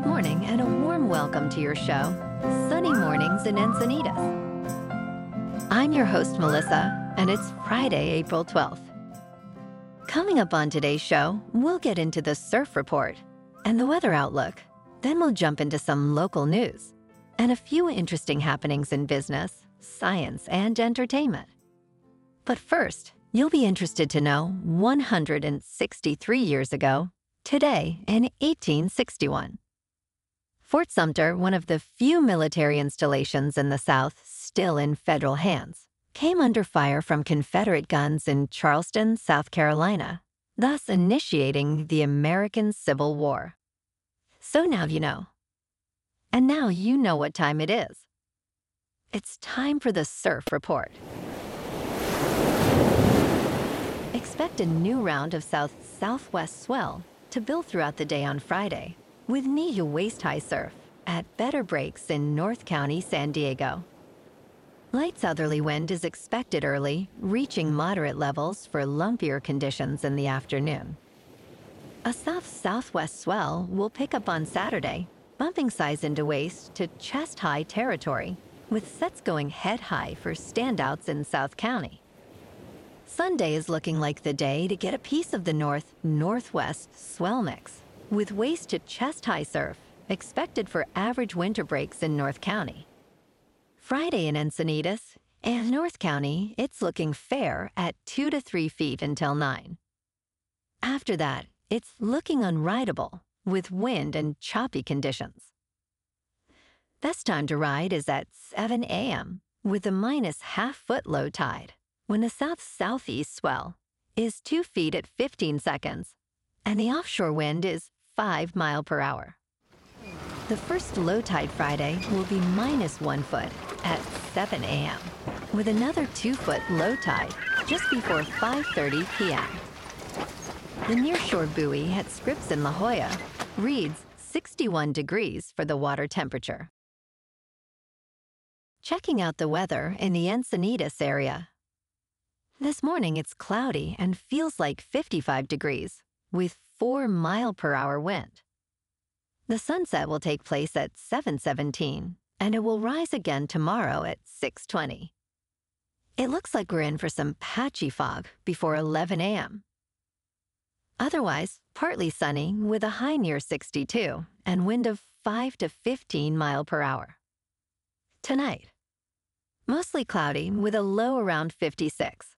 Good morning and a warm welcome to your show, Sunny Mornings in Encinitas. I'm your host, Melissa, and it's Friday, April 12th. Coming up on today's show, we'll get into the surf report and the weather outlook. Then we'll jump into some local news and a few interesting happenings in business, science, and entertainment. But first, you'll be interested to know 163 years ago, today in 1861. Fort Sumter, one of the few military installations in the South still in federal hands, came under fire from Confederate guns in Charleston, South Carolina, thus initiating the American Civil War. So now you know. And now you know what time it is. It's time for the surf report. Expect a new round of south-southwest swell to build throughout the day on Friday, with knee to waist-high surf at better breaks in North County, San Diego. Light southerly wind is expected early, reaching moderate levels for lumpier conditions in the afternoon. A south-southwest swell will pick up on Saturday, bumping size into waist to chest-high territory, with sets going head-high for standouts in South County. Sunday is looking like the day to get a piece of the north-northwest swell mix, with waist to chest-high surf expected for average winter breaks in North County. Friday in Encinitas and North County, it's looking fair at 2 to 3 feet until 9. After that, it's looking unrideable with wind and choppy conditions. Best time to ride is at 7 a.m. with a minus half-foot low tide, when the south-southeast swell is 2 feet at 15 seconds, and the offshore wind is 5 miles per hour. The first low tide Friday will be minus 1 foot at 7 a.m., with another 2-foot low tide just before 5:30 p.m. The nearshore buoy at Scripps in La Jolla reads 61 degrees for the water temperature. Checking out the weather in the Encinitas area. This morning it's cloudy and feels like 55 degrees, with 4 miles per hour wind. The sunset will take place at 7:17, and it will rise again tomorrow at 6:20. It looks like we're in for some patchy fog before 11 a.m. Otherwise, partly sunny with a high near 62 and wind of 5 to 15 miles per hour. Tonight, mostly cloudy with a low around 56.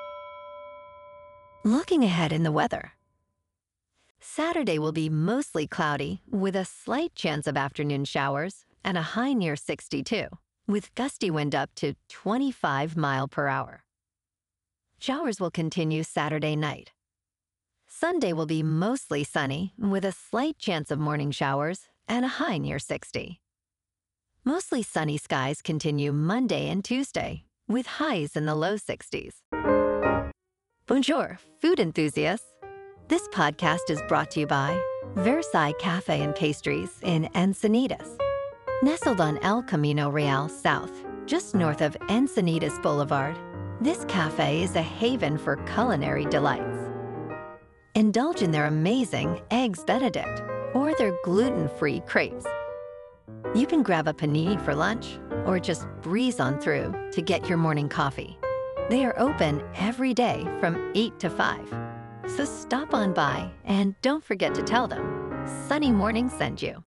Looking ahead in the weather. Saturday will be mostly cloudy with a slight chance of afternoon showers and a high near 62, with gusty wind up to 25 miles per hour. Showers will continue Saturday night. Sunday will be mostly sunny with a slight chance of morning showers and a high near 60. Mostly sunny skies continue Monday and Tuesday, with highs in the low 60s. Bonjour, food enthusiasts. This podcast is brought to you by Versailles Cafe and Pastries in Encinitas. Nestled on El Camino Real South, just north of Encinitas Boulevard, this cafe is a haven for culinary delights. Indulge in their amazing Eggs Benedict or their gluten-free crepes. You can grab a panini for lunch or just breeze on through to get your morning coffee. They are open every day from 8 to 5. So stop on by and don't forget to tell them Sunny Morning sent you.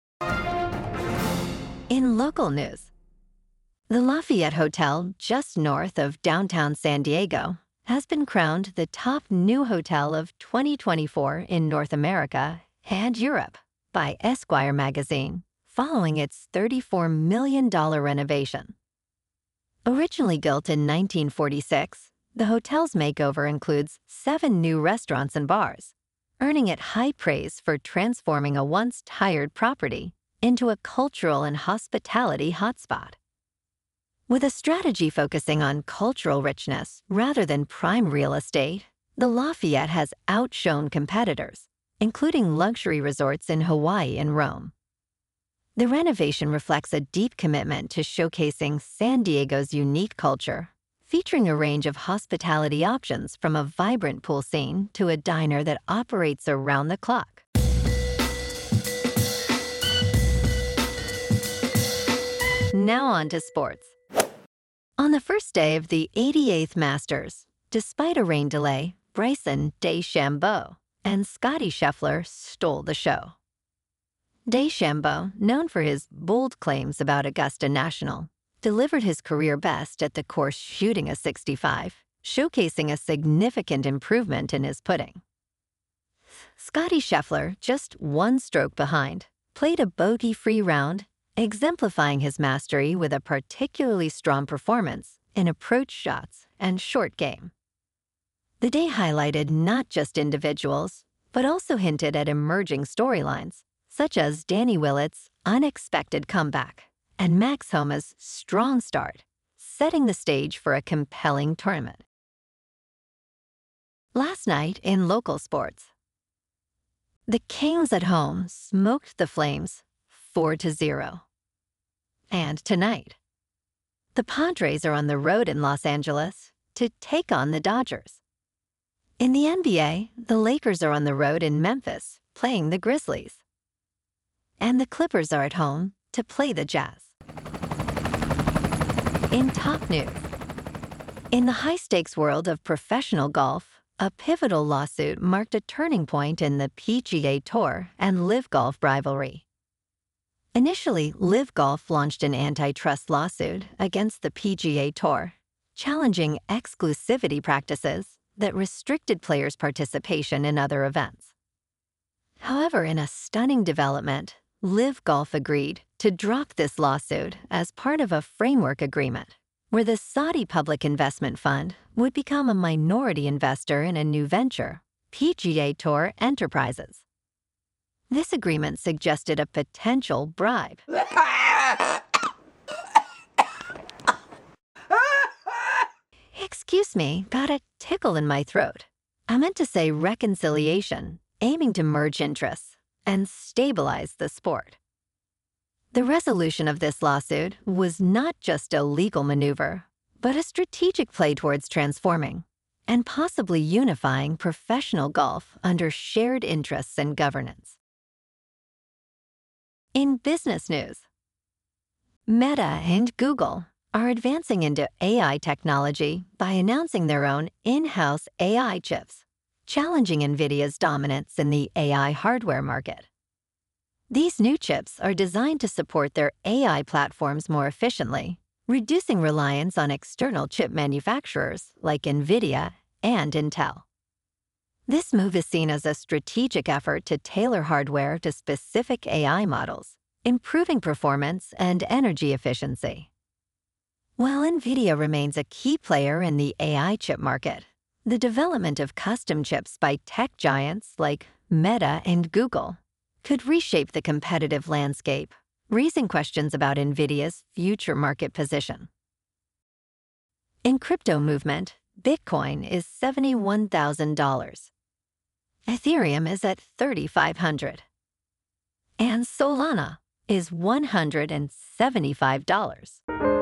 In local news, the Lafayette Hotel just north of downtown San Diego has been crowned the top new hotel of 2024 in North America and Europe by Esquire magazine, following its $34 million renovation. Originally built in 1946, the hotel's makeover includes 7 new restaurants and bars, earning it high praise for transforming a once tired property into a cultural and hospitality hotspot. With a strategy focusing on cultural richness rather than prime real estate, the Lafayette has outshone competitors, including luxury resorts in Hawaii and Rome. The renovation reflects a deep commitment to showcasing San Diego's unique culture, featuring a range of hospitality options from a vibrant pool scene to a diner that operates around the clock. Now on to sports. On the first day of the 88th Masters, despite a rain delay, Bryson DeChambeau and Scottie Scheffler stole the show. DeChambeau, known for his bold claims about Augusta National, delivered his career best at the course shooting a 65, showcasing a significant improvement in his putting. Scottie Scheffler, just one stroke behind, played a bogey-free round, exemplifying his mastery with a particularly strong performance in approach shots and short game. The day highlighted not just individuals, but also hinted at emerging storylines, such as Danny Willett's unexpected comeback and Max Homa's strong start, setting the stage for a compelling tournament. Last night in local sports, the Kings at home smoked the Flames 4-0. And tonight, the Padres are on the road in Los Angeles to take on the Dodgers. In the NBA, the Lakers are on the road in Memphis playing the Grizzlies. And the Clippers are at home to play the Jazz. In top news, in the high-stakes world of professional golf, a pivotal lawsuit marked a turning point in the PGA Tour and LIV Golf rivalry. Initially, LIV Golf launched an antitrust lawsuit against the PGA Tour, challenging exclusivity practices that restricted players' participation in other events. However, in a stunning development, LIV Golf agreed to drop this lawsuit as part of a framework agreement, where the Saudi Public Investment Fund would become a minority investor in a new venture, PGA Tour Enterprises. This agreement suggested a potential bribe. Excuse me, got a tickle in my throat. I meant to say reconciliation, aiming to merge interests and stabilize the sport. The resolution of this lawsuit was not just a legal maneuver, but a strategic play towards transforming and possibly unifying professional golf under shared interests and governance. In business news, Meta and Google are advancing into AI technology by announcing their own in-house AI chips, challenging NVIDIA's dominance in the AI hardware market. These new chips are designed to support their AI platforms more efficiently, reducing reliance on external chip manufacturers like NVIDIA and Intel. This move is seen as a strategic effort to tailor hardware to specific AI models, improving performance and energy efficiency. While NVIDIA remains a key player in the AI chip market, the development of custom chips by tech giants like Meta and Google could reshape the competitive landscape, raising questions about NVIDIA's future market position. In crypto movement, Bitcoin is $71,000. Ethereum is at $3,500. And Solana is $175.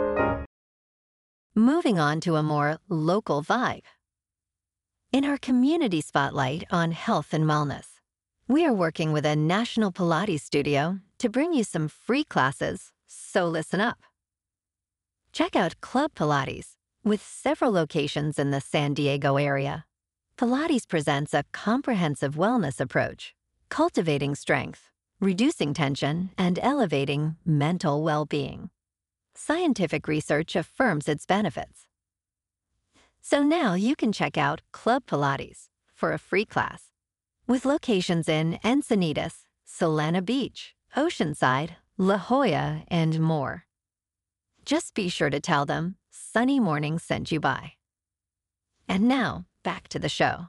Moving on to a more local vibe. In our community spotlight on health and wellness, we are working with a national Pilates studio to bring you some free classes, so listen up. Check out Club Pilates, with several locations in the San Diego area. Pilates presents a comprehensive wellness approach, cultivating strength, reducing tension, and elevating mental well-being. Scientific research affirms its benefits. So now you can check out Club Pilates for a free class, with locations in Encinitas, Solana Beach, Oceanside, La Jolla, and more. Just be sure to tell them Sunny Morning sent you by. And now, back to the show.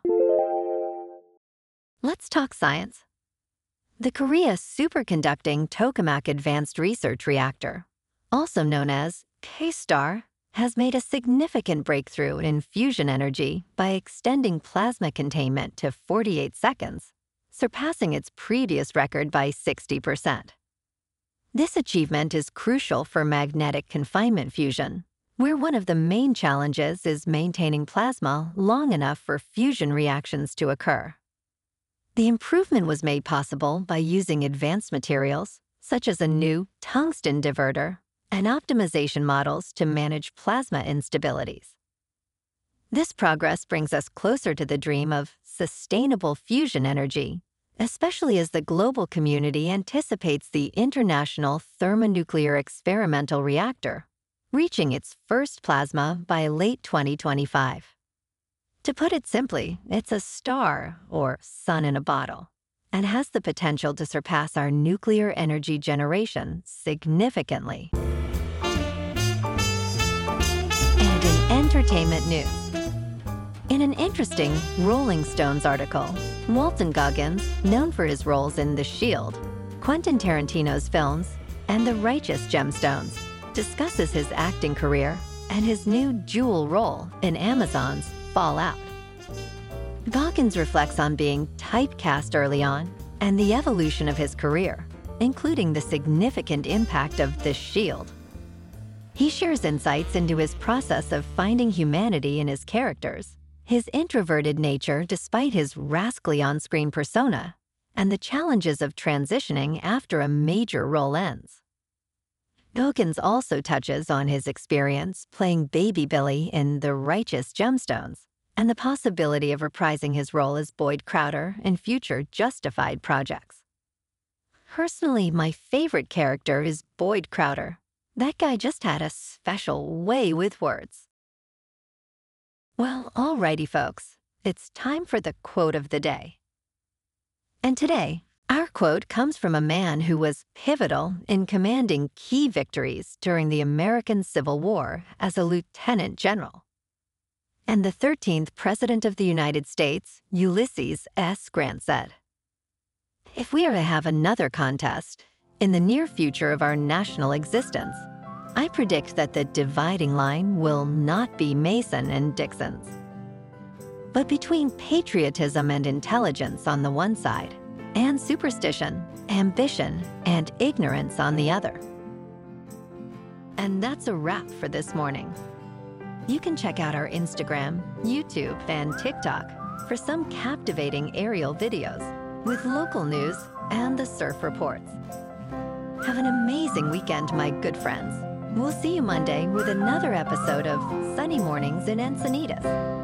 Let's talk science. The Korea Superconducting Tokamak Advanced Research Reactor, also known as K-STAR, has made a significant breakthrough in fusion energy by extending plasma containment to 48 seconds, surpassing its previous record by 60%. This achievement is crucial for magnetic confinement fusion, where one of the main challenges is maintaining plasma long enough for fusion reactions to occur. The improvement was made possible by using advanced materials, such as a new tungsten diverter and optimization models to manage plasma instabilities. This progress brings us closer to the dream of sustainable fusion energy, especially as the global community anticipates the International Thermonuclear Experimental Reactor, reaching its first plasma by late 2025. To put it simply, it's a star, or sun in a bottle, and has the potential to surpass our nuclear energy generation significantly. And in entertainment news, in an interesting Rolling Stones article, Walton Goggins, known for his roles in The Shield, Quentin Tarantino's films, and The Righteous Gemstones, discusses his acting career and his new dual role in Amazon's Fallout. Goggins reflects on being typecast early on and the evolution of his career, including the significant impact of The Shield. He shares insights into his process of finding humanity in his characters, his introverted nature despite his rascally on-screen persona, and the challenges of transitioning after a major role ends. Goggins also touches on his experience playing Baby Billy in The Righteous Gemstones and the possibility of reprising his role as Boyd Crowder in future Justified projects. Personally, my favorite character is Boyd Crowder. That guy just had a special way with words. Well, alrighty, folks. It's time for the quote of the day. And today, our quote comes from a man who was pivotal in commanding key victories during the American Civil War as a lieutenant general. And the 13th President of the United States, Ulysses S. Grant, said, "If we are to have another contest in the near future of our national existence, I predict that the dividing line will not be Mason and Dixon's, but between patriotism and intelligence on the one side, and superstition, ambition, and ignorance on the other." And that's a wrap for this morning. You can check out our Instagram, YouTube, and TikTok for some captivating aerial videos with local news and the surf reports. Have an amazing weekend, my good friends. We'll see you Monday with another episode of Sunny Mornings in Encinitas.